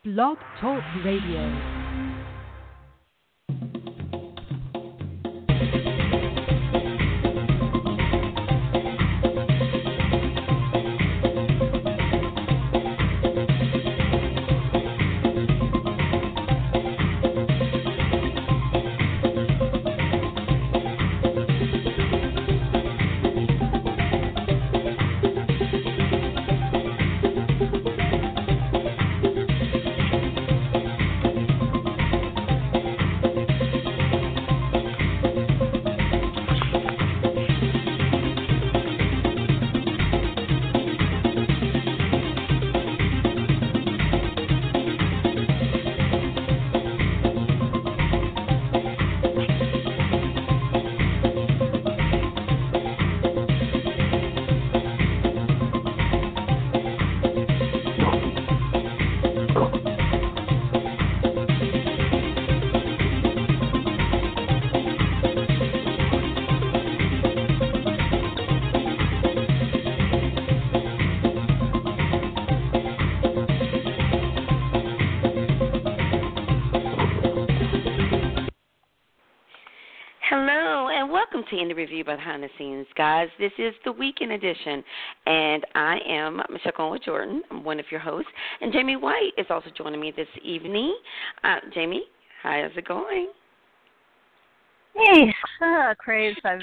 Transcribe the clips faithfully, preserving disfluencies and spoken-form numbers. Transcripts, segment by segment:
Blog Talk Radio. To Indie Review Behind the Scenes, guys. This is the weekend edition, and I am Michelle Conway Jordan. I'm one of your hosts, and Jamie White is also joining me this evening. Uh, Jamie, how's it going? Hey, uh, craze. I was,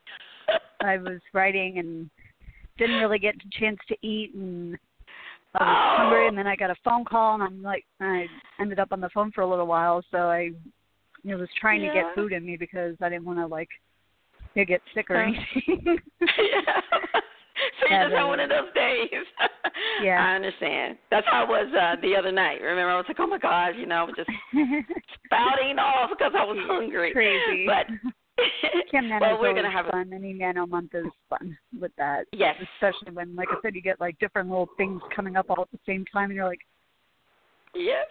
I was writing and didn't really get a chance to eat, and I was oh. hungry, and then I got a phone call, and I'm like, I ended up on the phone for a little while, so I you know, was trying yeah. to get food in me because I didn't want to, like, you get sick or anything. yeah. So you just had one of those days. Yeah. I understand. That's how it was uh, the other night. Remember, I was like, oh, my gosh, you know, I was just spouting off because I was hungry. Crazy. But Kim Nano well, is we're always gonna have fun. Any Nano month is fun with that. Yes. Especially when, like I said, you get, like, different little things coming up all at the same time, and you're like, yes.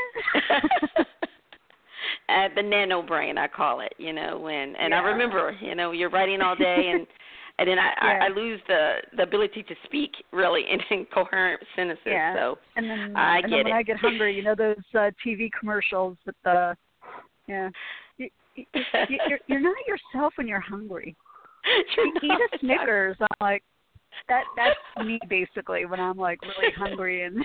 Uh, the nano brain, I call it, you know, when, and yeah. I remember, you know, you're writing all day, and and then I, yeah. I, I lose the, the ability to speak really in, in coherent sentences. Yeah. So and then, I and get then when it. I get hungry, you know, those uh, T V commercials with the, yeah, you, you, you're, you're not yourself when you're hungry. You're Eat a Snickers. I'm like, that that's me basically when I'm like really hungry and.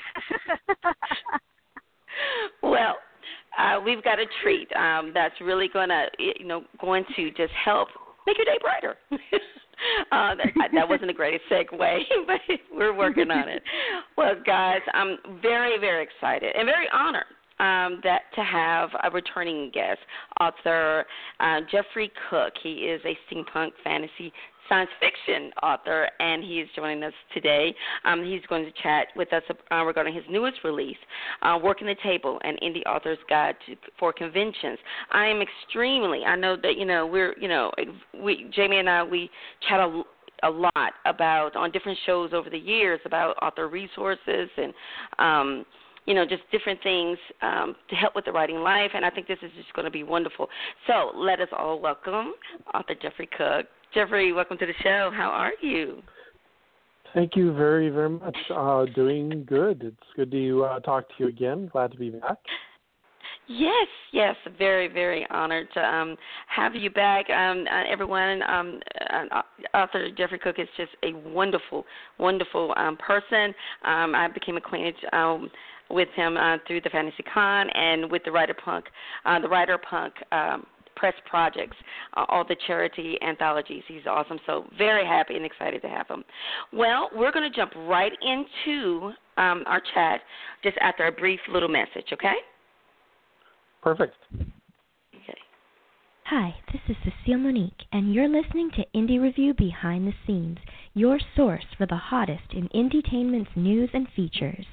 Well. Uh, we've got a treat um, that's really going to, you know, going to just help make your day brighter. uh, that, that wasn't the greatest segue, but we're working on it. Well, guys, I'm very, very excited and very honored um, that to have a returning guest, author uh, Jeffrey Cook. He is a steampunk fantasy science fiction author, and he is joining us today. Um, he's going to chat with us uh, regarding his newest release, uh, Working the Table, an Indie Author's Guide to, for Conventions. I am extremely, I know that, you know, we're, you know, we, Jamie and I, we chat a, a lot about, on different shows over the years, about author resources and, um, you know, just different things um, to help with the writing life, and I think this is just going to be wonderful. So let us all welcome author Jeffrey Cook. Jeffrey, welcome to the show. How are you? Thank you very, very much. Uh, doing good. It's good to uh, talk to you again. Glad to be back. Yes, yes, very, very honored to um, have you back. Um, uh, everyone, um, uh, author Jeffrey Cook is just a wonderful, wonderful um, person. Um, I became acquainted um, with him uh, through the Fantasy Con and with the Writer Punk, uh, the Writer Punk um, press projects, uh, all the charity anthologies. He's awesome. So very happy and excited to have him. Well, we're going to jump right into um, our chat just after a brief little message, okay? Perfect. Okay. Hi, this is Cecile Monique, and you're listening to Indie Review Behind the Scenes, your source for the hottest in Indietainment's news and features.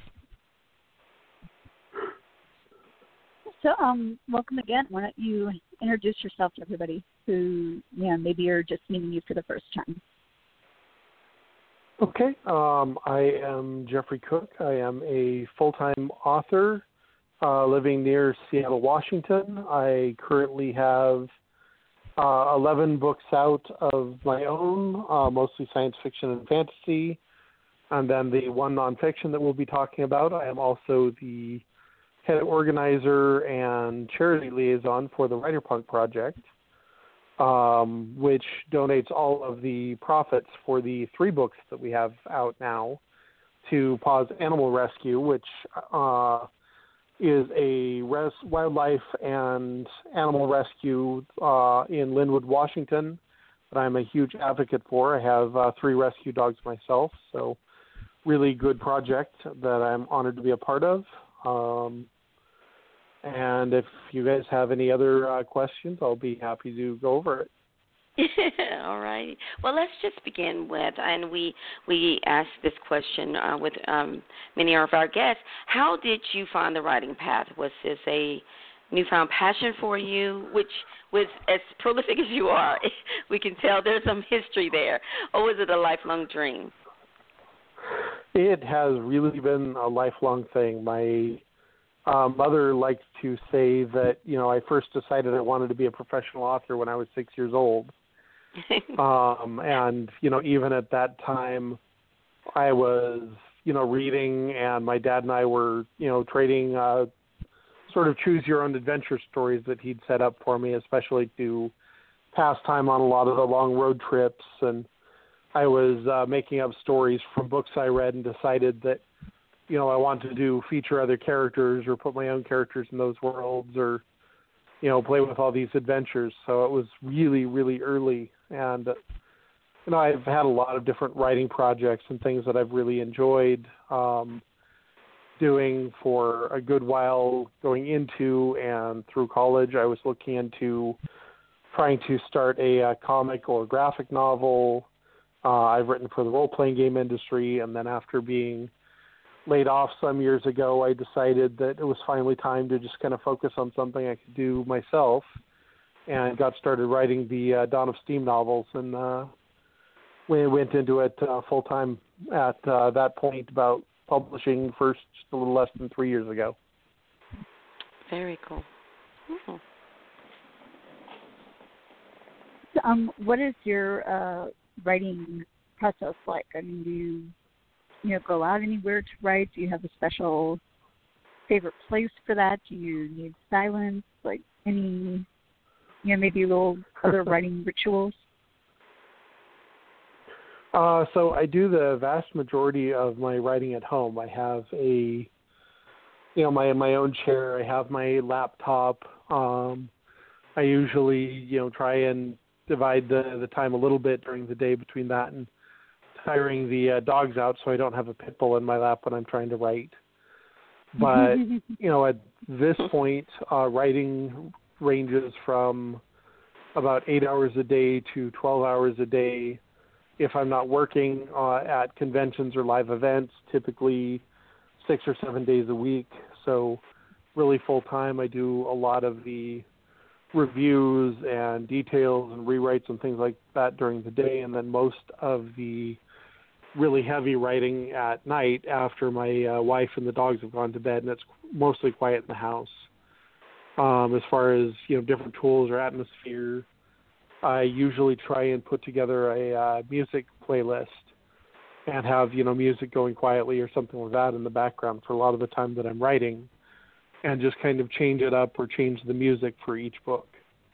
So, um, welcome again. Why don't you introduce yourself to everybody who, yeah, maybe you're just meeting you for the first time. Okay. Um, I am Jeffrey Cook. I am a full-time author uh, living near Seattle, Washington. I currently have uh, eleven books out of my own, uh, mostly science fiction and fantasy. And then the one nonfiction that we'll be talking about, I am also the head organizer and charity liaison for the Writer Punk Project, um, which donates all of the profits for the three books that we have out now to Paws Animal Rescue, which uh, is a res- wildlife and animal rescue uh, in Lynnwood, Washington, that I'm a huge advocate for. I have uh, three rescue dogs myself, so really good project that I'm honored to be a part of. Um, and if you guys have any other uh, questions, I'll be happy to go over it. All right. Well, let's just begin with, and we we asked this question uh, with um, many of our guests. How did you find the writing path? Was this a newfound passion for you, which was as prolific as you are? We can tell there's some history there. Or was it a lifelong dream? It has really been a lifelong thing. My uh, mother likes to say that, you know, I first decided I wanted to be a professional author when I was six years old. um, and, you know, even at that time, I was, you know, reading, and my dad and I were, you know, trading uh, sort of choose-your-own-adventure stories that he'd set up for me, especially to pass time on a lot of the long road trips. And I was uh, making up stories from books I read and decided that, you know, I wanted to do feature other characters or put my own characters in those worlds or, you know, play with all these adventures. So it was really, really early. And, you know, I've had a lot of different writing projects and things that I've really enjoyed um, doing for a good while going into and through college. I was looking into trying to start a, a comic or graphic novel. Uh, I've written for the role-playing game industry, and then after being laid off some years ago, I decided that it was finally time to just kind of focus on something I could do myself, and got started writing the uh, Dawn of Steam novels, and uh, we went into it uh, full-time at uh, that point, about publishing first just a little less than three years ago. Very cool. Oh. Um, what is your uh, writing process like? I mean, do you, you know, go out anywhere to write? Do you have a special favorite place for that? Do you need silence? Like any, you know, maybe little other writing rituals? Uh, so I do the vast majority of my writing at home. I have a, you know, my my own chair. I have my laptop. Um, I usually, you know, try and divide the, the time a little bit during the day between that and tiring the uh, dogs out so I don't have a pit bull in my lap when I'm trying to write. But, you know, at this point, uh, writing ranges from about eight hours a day to twelve hours a day. If I'm not working uh, at conventions or live events, typically six or seven days a week. So really full time, I do a lot of the reviews and details and rewrites and things like that during the day, and then most of the really heavy writing at night after my uh, wife and the dogs have gone to bed, and it's mostly quiet in the house. Um, as far as, you know, different tools or atmosphere, I usually try and put together a uh, music playlist and have, you know, music going quietly or something like that in the background for a lot of the time that I'm writing, and just kind of change it up or change the music for each book.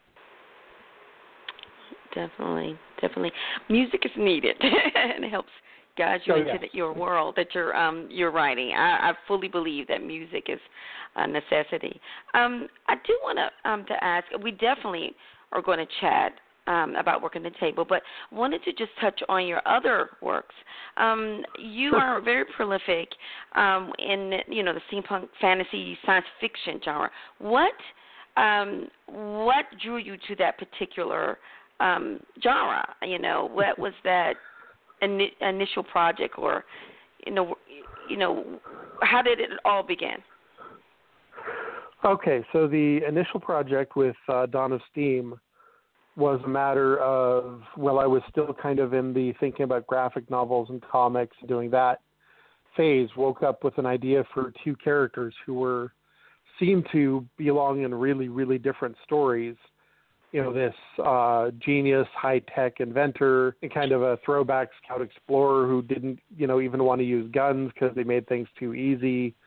Definitely, definitely. Music is needed, and it helps guide you oh, into yes. the, your world that you're um, you're writing. I, I fully believe that music is a necessity. Um, I do want to um, to ask. We definitely are going to chat um, about Working the Table, but wanted to just touch on your other works. Um, you sure. are very prolific um, in, you know, the steampunk fantasy science fiction genre. What um, what drew you to that particular um, genre? You know, what was that in, initial project, or you know, you know, how did it all begin? Okay, so the initial project with uh, Dawn of Steam was a matter of, well, I was still kind of in the thinking about graphic novels and comics and doing that phase, woke up with an idea for two characters who were, seemed to belong in really, really different stories. You know, this uh, genius, high-tech inventor, and kind of a throwback scout explorer who didn't, you know, even want to use guns because they made things too easy.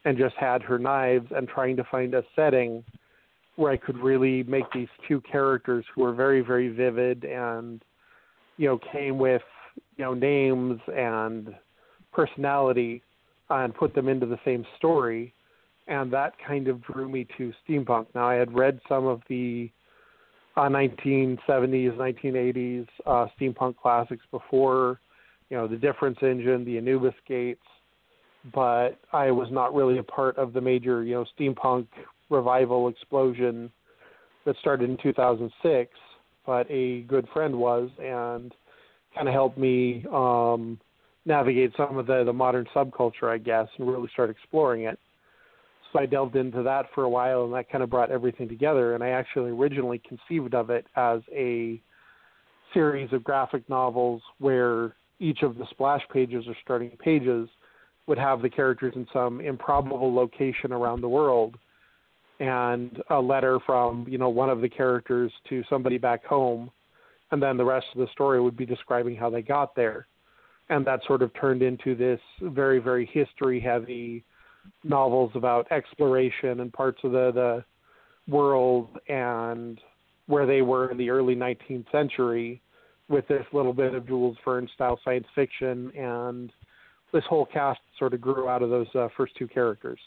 and just had her knives and trying to find a setting where I could really make these two characters who were very, very vivid and, you know, came with, you know, names and personality uh, and put them into the same story. And that kind of drew me to steampunk. Now, I had read some of the uh, nineteen seventies, nineteen eighties uh, steampunk classics before, you know, the Difference Engine, the Anubis Gates, but I was not really a part of the major, you know, steampunk revival explosion that started in two thousand six, but a good friend was and kind of helped me um, navigate some of the, the modern subculture, I guess, and really start exploring it. So I delved into that for a while, and that kind of brought everything together. And I actually originally conceived of it as a series of graphic novels where each of the splash pages or starting pages would have the characters in some improbable location around the world, and a letter from, you know, one of the characters to somebody back home, and then the rest of the story would be describing how they got there. And that sort of turned into this very, very history-heavy novels about exploration and parts of the, the world and where they were in the early nineteenth century with this little bit of Jules Verne-style science fiction, and this whole cast sort of grew out of those uh, first two characters.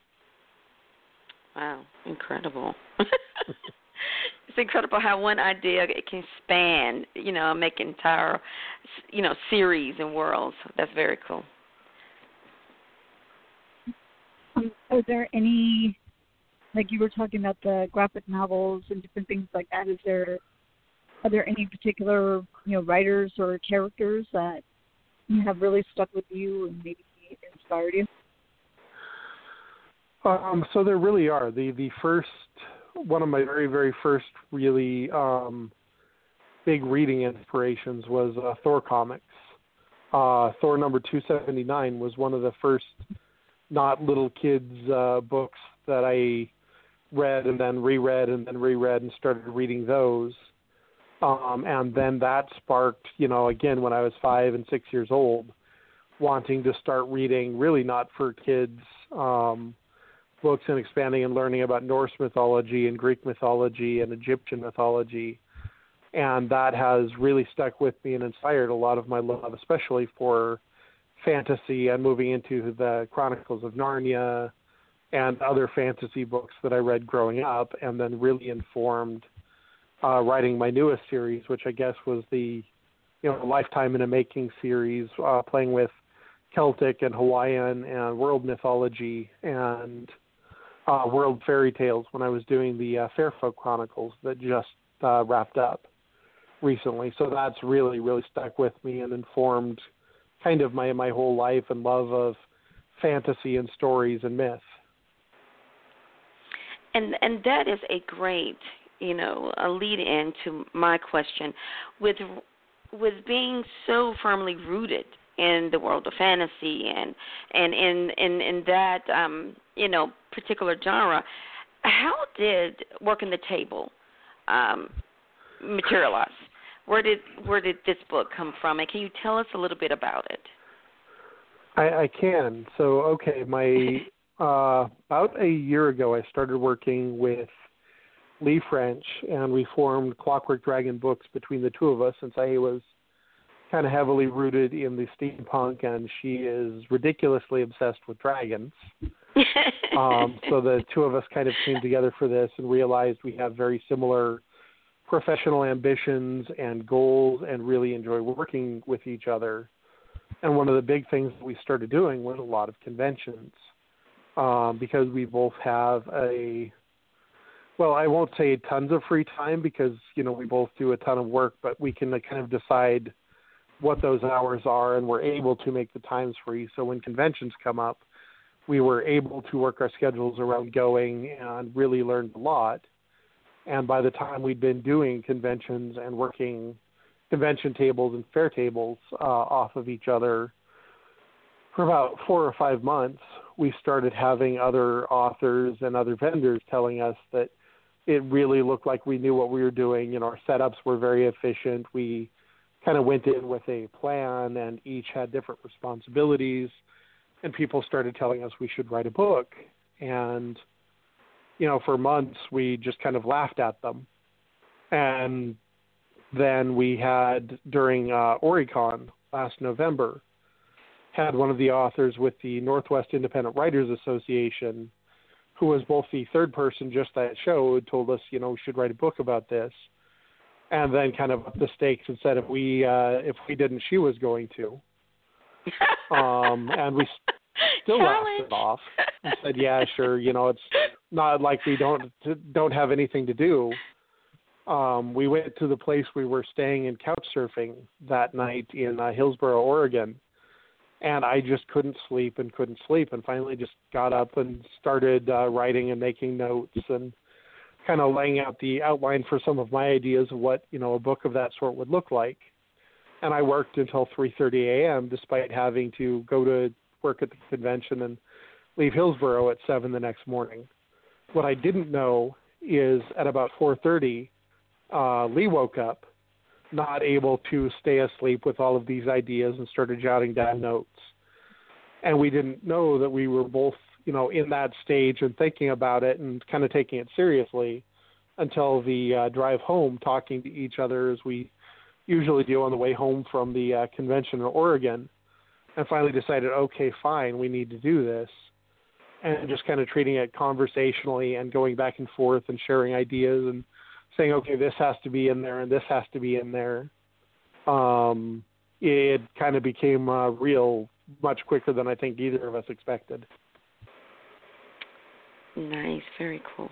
Wow, incredible. It's incredible how one idea it can span, you know, make entire, you know, series and worlds. That's very cool. Um, are there any, like you were talking about the graphic novels and different things like that, is there, are there any particular, you know, writers or characters that have really stuck with you and maybe inspired you? Um, so there really are. The the first, one of my very, very first really um, big reading inspirations was uh, Thor comics. Uh, Thor number two seventy-nine was one of the first not little kids uh, books that I read and then reread and then reread and started reading those. Um, and then that sparked, you know, again, when I was five and six years old, wanting to start reading really not for kids um, books and expanding and learning about Norse mythology and Greek mythology and Egyptian mythology. And that has really stuck with me and inspired a lot of my love, especially for fantasy and moving into the Chronicles of Narnia and other fantasy books that I read growing up, and then really informed uh, writing my newest series, which I guess was the, you know, Lifetime in a Making series, uh, playing with Celtic and Hawaiian and world mythology and uh, world fairy tales when I was doing the uh, Fairfolk Chronicles that just uh, wrapped up recently. So that's really, really stuck with me and informed kind of my, my whole life and love of fantasy and stories and myth. And and that is a great, you know, a lead in to my question. With with being so firmly rooted in the world of fantasy and and in in, in that um, you know, particular genre, how did Working the Table um, materialize? Where did where did this book come from, and can you tell us a little bit about it? I, I can. So, okay, my uh, about a year ago, I started working with Lee French, and we formed Clockwork Dragon Books between the two of us, since I was kind of heavily rooted in the steampunk, and she is ridiculously obsessed with dragons. um, so the two of us kind of came together for this and realized we have very similar professional ambitions and goals and really enjoy working with each other. And one of the big things that we started doing was a lot of conventions um, because we both have a, well, I won't say tons of free time because, you know, we both do a ton of work, but we can kind of decide what those hours are and we're able to make the times free. So when conventions come up, we were able to work our schedules around going and really learned a lot. And by the time we'd been doing conventions and working convention tables and fair tables uh, off of each other for about four or five months, we started having other authors and other vendors telling us that it really looked like we knew what we were doing. You know, our setups were very efficient. We kind of went in with a plan and each had different responsibilities. and people started telling us we should write a book. And, you know, for months we just kind of laughed at them. And then we had, during uh, Oricon last November, had one of the authors with the Northwest Independent Writers Association, who was both the third person just that show, who told us, you know, we should write a book about this, and then kind of up the stakes and said if we uh, if we didn't, she was going to. Um, and we still Challenge. laughed it off and said, yeah, sure, you know, it's not like we don't don't have anything to do. Um, we went to the place we were staying and couch surfing that night in uh, Hillsboro, Oregon, and I just couldn't sleep and couldn't sleep, and finally just got up and started uh, writing and making notes and kind of laying out the outline for some of my ideas of what, you know, a book of that sort would look like. And I worked until three thirty a.m. despite having to go to work at the convention and leave Hillsboro at seven the next morning. What I didn't know is at about four thirty, uh, Lee woke up, not able to stay asleep with all of these ideas, and started jotting down notes. And we didn't know that we were both, you know, in that stage and thinking about it and kind of taking it seriously until the uh, drive home, talking to each other as we usually do on the way home from the uh, convention in Oregon, and finally decided, okay, fine, we need to do this. And just kind of treating it conversationally and going back and forth and sharing ideas and saying, okay, this has to be in there and this has to be in there. Um, it kind of became uh, real much quicker than I think either of us expected. Nice, very cool.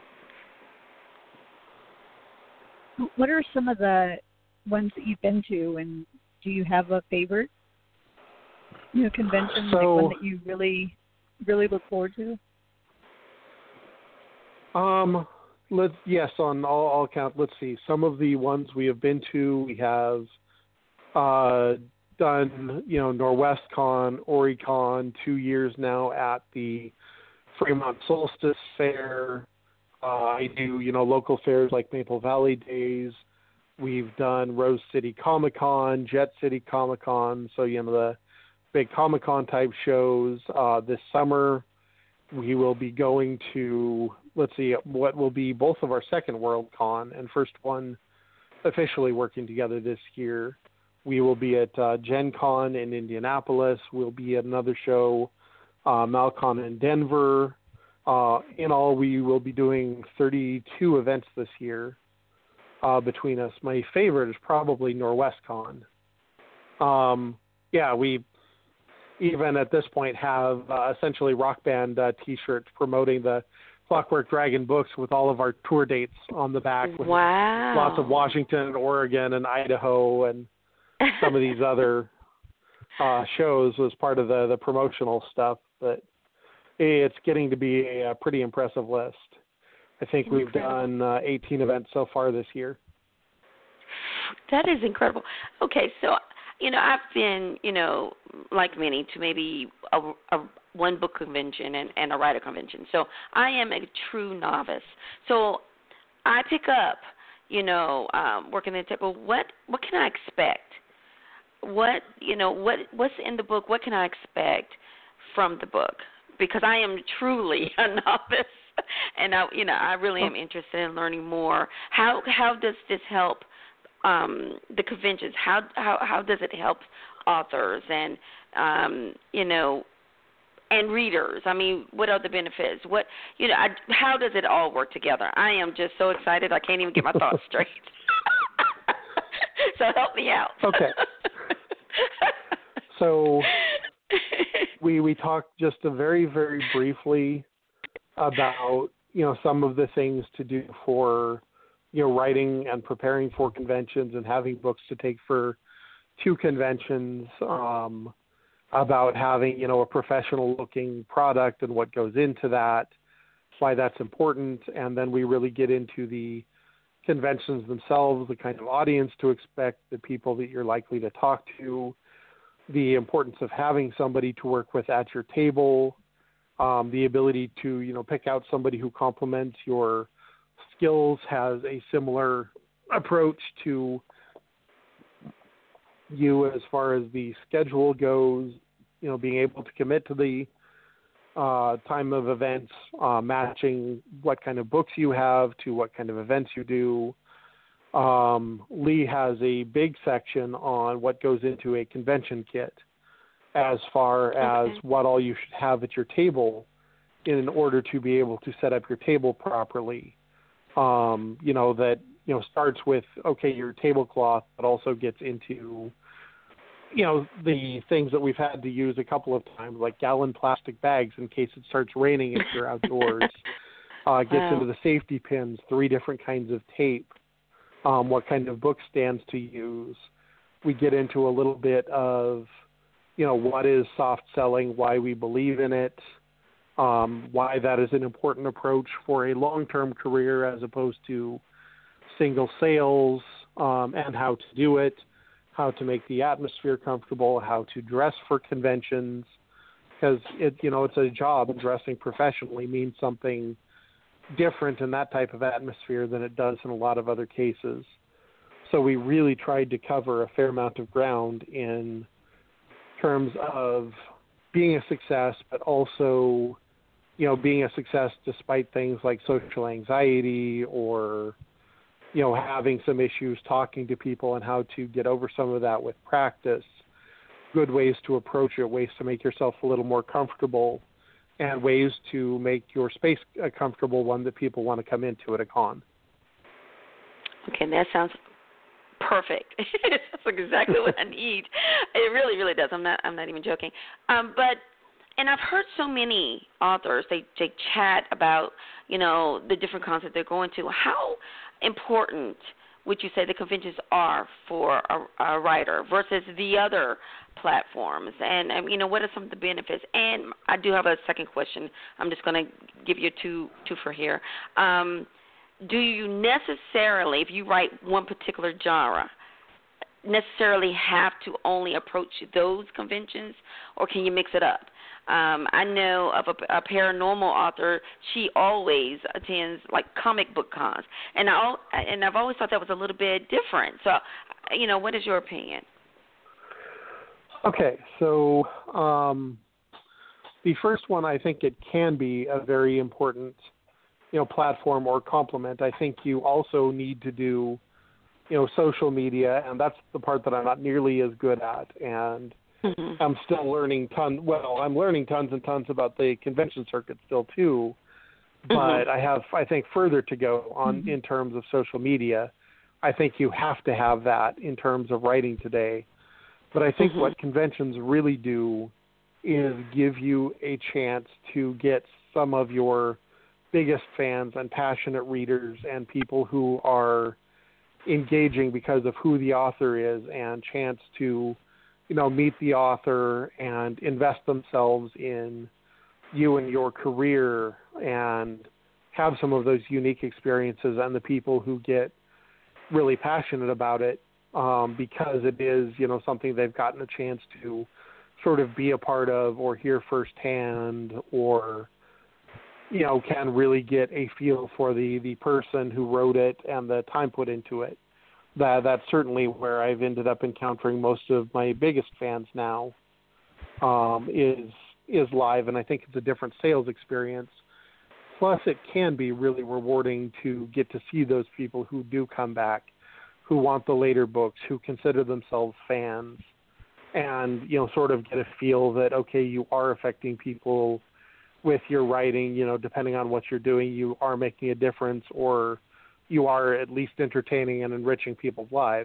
What are some of the ones that you've been to, and do you have a favorite, you know, convention, so, like one that you really, really look forward to? Um. Let's, yes, on all, all count, let's see. Some of the ones we have been to, we have uh, done, you know, NorwestCon, Oricon, two years now at the Fremont Solstice Fair. Uh, I do, you know, local fairs like Maple Valley Days. We've done Rose City Comic-Con, Jet City Comic-Con, so, you know, the big Comic-Con type shows. Uh, this summer, we will be going to, let's see, what will be both of our second Worldcon and first one officially working together this year. We will be at uh, Gen Con in Indianapolis. We'll be at another show, uh, Malcon in Denver. Uh, in all, we will be doing thirty-two events this year uh, between us. My favorite is probably NorwestCon. Um, yeah, we even at this point have uh, essentially Rock Band uh, T-shirts promoting the Clockwork Dragon books with all of our tour dates on the back. With wow. Lots of Washington and Oregon and Idaho and some of these other uh, shows was part of the, the promotional stuff. But it's getting to be a, a pretty impressive list. I think Incredible. We've done uh, eighteen events so far this year. That is incredible. Okay, so, you know, I've been, you know, like many, to maybe a, a one book convention and, and a writer convention. So I am a true novice. So I pick up, you know, um, working the table. What what can I expect? What you know what what's in the book? What can I expect from the book? Because I am truly a novice, and I you know I really am interested in learning more. How how does this help um, the conventions? How how how does it help authors and um, you know and readers? I mean, what are the benefits? What you know? I, how does it all work together? I am just so excited. I can't even get my thoughts straight. So help me out. Okay. So we we talked just a very very briefly about you know some of the things to do for you know writing and preparing for conventions and having books to take for two conventions. Um, about having, you know, a professional looking product and what goes into that, why that's important. And then we really get into the conventions themselves, the kind of audience to expect, the people that you're likely to talk to, the importance of having somebody to work with at your table, um, the ability to, you know, pick out somebody who complements your skills, has a similar approach to you as far as the schedule goes, you know, being able to commit to the uh, time of events, uh, matching what kind of books you have to what kind of events you do. Um, Lee has a big section on what goes into a convention kit as far as okay. what all you should have at your table in order to be able to set up your table properly. Um, you know, that, you know, starts with, okay, your tablecloth, but also gets into, you know, the things that we've had to use a couple of times, like gallon plastic bags in case it starts raining if you're outdoors. uh, gets wow. into the safety pins, three different kinds of tape, um, what kind of book stands to use. We get into a little bit of, you know, what is soft selling, why we believe in it, um, why that is an important approach for a long-term career as opposed to single sales, um, and how to do it, how to make the atmosphere comfortable, how to dress for conventions, because it, you know, it's a job, and dressing professionally means something different in that type of atmosphere than it does in a lot of other cases. So we really tried to cover a fair amount of ground in terms of being a success, but also, you know, being a success despite things like social anxiety or, you know, having some issues talking to people and how to get over some of that with practice, good ways to approach it, ways to make yourself a little more comfortable, and ways to make your space a comfortable one that people want to come into at a con. Okay, that sounds perfect. That's exactly what I need. It really, really does. I'm not. I'm not even joking. Um, but, and I've heard so many authors. They they chat about, you know, the different cons that they're going to. How important would you say the conventions are for a, a writer versus the other platforms? And um, you know, what are some of the benefits? And I do have a second question. I'm just going to give you two two for here. Um, Do you necessarily, if you write one particular genre, necessarily have to only approach those conventions, or can you mix it up? Um, I know of a, a paranormal author. She always attends like comic book cons, and I and I've always thought that was a little bit different. So, you know, what is your opinion? Okay, so um, the first one, I think it can be a very important, you know, platform or complement. I think you also need to do, you know, social media, and that's the part that I'm not nearly as good at. And mm-hmm. I'm still learning tons. Well, I'm learning tons and tons about the convention circuit still too, but mm-hmm. I have, I think, further to go on mm-hmm. in terms of social media. I think you have to have that in terms of writing today. But I think mm-hmm. what conventions really do is give you a chance to get some of your biggest fans and passionate readers and people who are engaging because of who the author is, and chance to, you know, meet the author and invest themselves in you and your career and have some of those unique experiences, and the people who get really passionate about it um, because it is, you know, something they've gotten a chance to sort of be a part of or hear firsthand, or, you know, can really get a feel for the, the person who wrote it and the time put into it. That that's certainly where I've ended up encountering most of my biggest fans now, um, is is live, and I think it's a different sales experience. Plus, it can be really rewarding to get to see those people who do come back, who want the later books, who consider themselves fans, and, you know, sort of get a feel that, okay, you are affecting people with your writing, you know, depending on what you're doing, you are making a difference, or you are at least entertaining and enriching people's lives.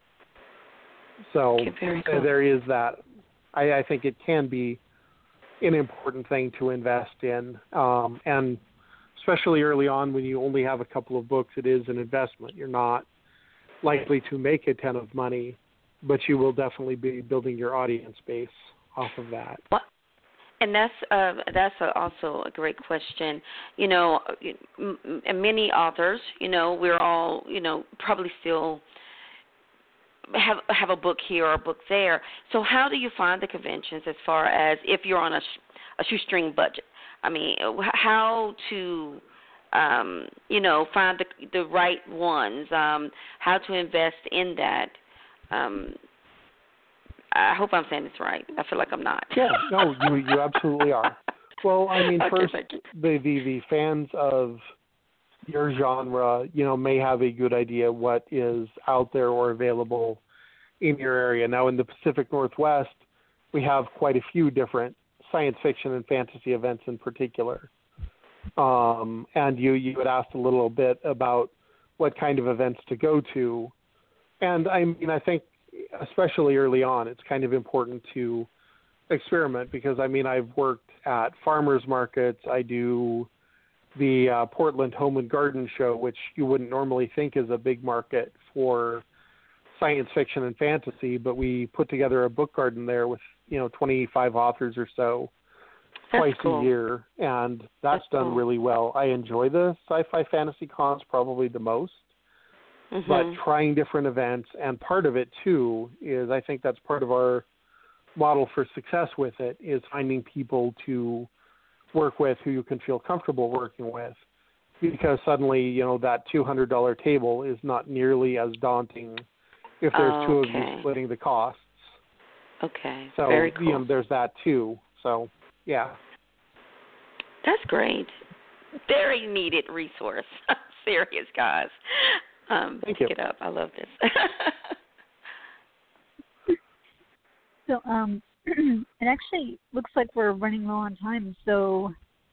So very cool. There is that. I, I think it can be an important thing to invest in, um, and especially early on when you only have a couple of books, it is an investment. You're not likely to make a ton of money, but you will definitely be building your audience base off of that. What? And that's uh, that's a, also a great question. You know, m- m- many authors, you know, we're all, you know, probably still have have a book here or a book there. So how do you find the conventions as far as if you're on a, sh- a shoestring budget? I mean, how to, um, you know, find the the right ones, um, how to invest in that. Um, I hope I'm saying this right. I feel like I'm not. Yeah, no, you you absolutely are. Well, I mean, okay, first, thank you. the, the the fans of your genre, you know, may have a good idea what is out there or available in your area. Now, in the Pacific Northwest, we have quite a few different science fiction and fantasy events in particular. Um, and you, you had asked a little bit about what kind of events to go to. And I mean, I think especially early on, it's kind of important to experiment because, I mean, I've worked at farmers markets. I do the uh, Portland Home and Garden Show, which you wouldn't normally think is a big market for science fiction and fantasy, but we put together a book garden there with, you know, twenty-five authors or so That's twice cool. a year, and that's, That's done cool. really well. I enjoy the sci-fi fantasy cons probably the most, Mm-hmm. but trying different events, and part of it too is I think that's part of our model for success with it is finding people to work with who you can feel comfortable working with, because suddenly, you know, that two hundred dollars table is not nearly as daunting if there's Oh, two of okay. you splitting the costs. Okay, So, very cool. you know, there's that too. So, yeah. That's great. Very needed resource. Serious, guys. Um, Thank pick you. it up. I love this. So, um, it actually looks like we're running low on time. So,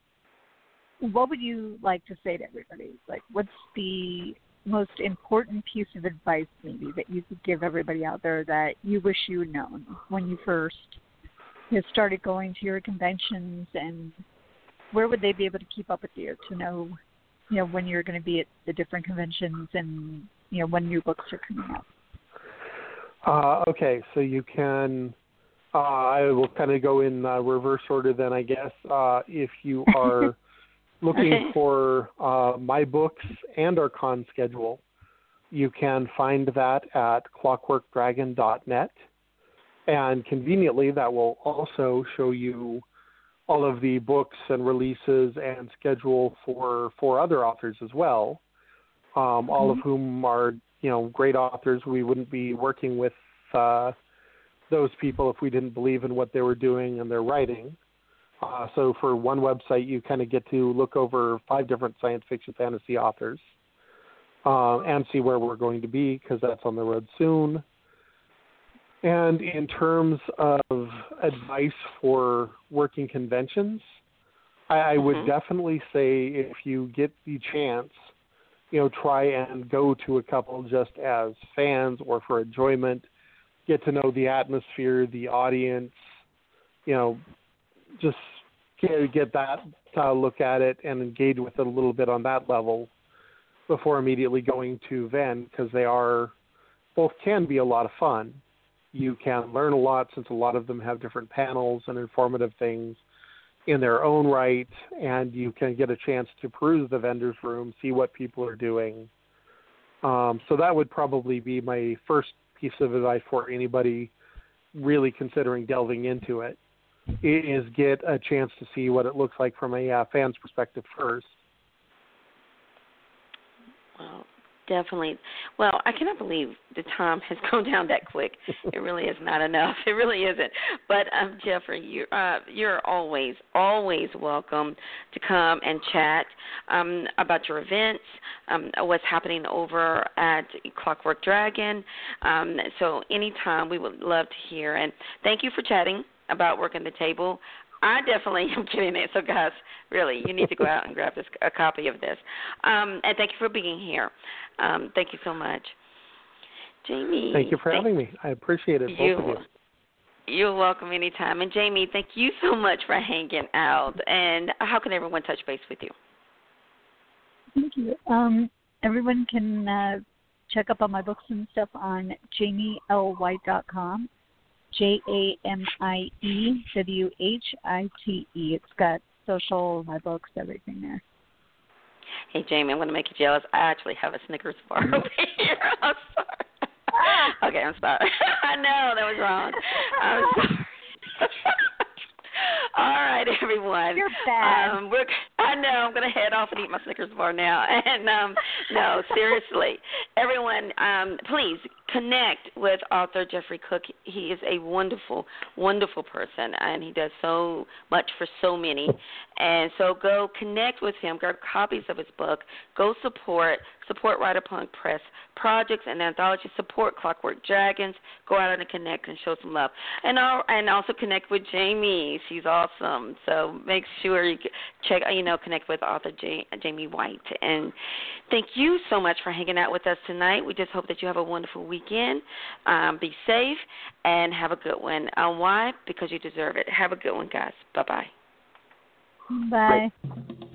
what would you like to say to everybody? Like, what's the most important piece of advice, maybe, that you could give everybody out there that you wish you had known when you first you know, started going to your conventions, and where would they be able to keep up with you to know, you know, when you're going to be at the different conventions and, you know, when new books are coming out? Uh, okay, so you can, uh, I will kind of go in uh, reverse order then, I guess. Uh, if you are looking for uh, my books and our con schedule, you can find that at clockwork dragon dot net. And conveniently, that will also show you all of the books and releases and schedule for, for other authors as well, um, all of whom are, you know, great authors. We wouldn't be working with uh, those people if we didn't believe in what they were doing and their writing. Uh, so for one website, you kind of get to look over five different science fiction fantasy authors uh, and see where we're going to be, because that's on the road soon. And in terms of advice for working conventions, I, I would Mhm. definitely say if you get the chance, you know, try and go to a couple just as fans or for enjoyment, get to know the atmosphere, the audience, you know, just get, get that uh, look at it and engage with it a little bit on that level before immediately going to Venn, because they are, both can be a lot of fun. You can learn a lot since a lot of them have different panels and informative things in their own right, and you can get a chance to peruse the vendor's room, see what people are doing. Um, so that would probably be my first piece of advice for anybody really considering delving into it, is get a chance to see what it looks like from a uh, fan's perspective first. Well, definitely. Well, I cannot believe the time has gone down that quick. It really is not enough. It really isn't. But um, Jeffrey, you, uh, you're always, always welcome to come and chat um, about your events, um, what's happening over at Clockwork Dragon. Um, so anytime, we would love to hear. And thank you for chatting about working the table. I definitely am getting it. So, guys, really, you need to go out and grab this, a copy of this. Um, and thank you for being here. Um, thank you so much. Jamie. Thank you for thank having me. I appreciate it, you, both of you. You're welcome anytime. And, Jamie, thank you so much for hanging out. And how can everyone touch base with you? Thank you. Um, everyone can uh, check up on my books and stuff on jamie l white dot com. J A M I E W H I T E. It's got social, my books, everything there. Hey, Jamie, I'm going to make you jealous. I actually have a Snickers bar over here. I'm sorry. Okay, I'm sorry. I know, that was wrong. I'm sorry. All right, everyone. You're bad. Um, we're, I know. I'm going to head off and eat my Snickers bar now. And, um, no, seriously, everyone, um, please connect with author Jeffrey Cook. He is a wonderful, wonderful person, and he does so much for so many. And so go connect with him, grab copies of his book, go support, support Rider Punk Press projects and anthologies, support Clockwork Dragons, go out and connect and show some love. And I'll, and also connect with Jamie. She's awesome. So make sure you check, you know, connect with author J, Jamie White. And thank you so much for hanging out with us tonight. We just hope that you have a wonderful weekend. Um, be safe and have a good one. Um, why? Because you deserve it. Have a good one, guys. Bye-bye. Bye. Bye.